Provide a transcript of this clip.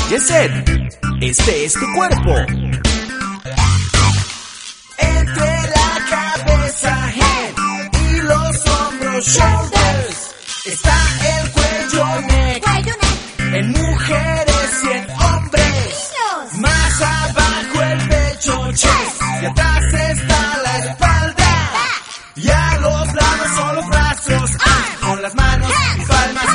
Yeset, este es tu cuerpo. Entre la cabeza, head, y los hombros, shoulders, está el cuello, neck, en mujeres y en hombres. Más abajo el pecho, chest, y atrás está la espalda. Y a los lados son los brazos, con las manos y palmas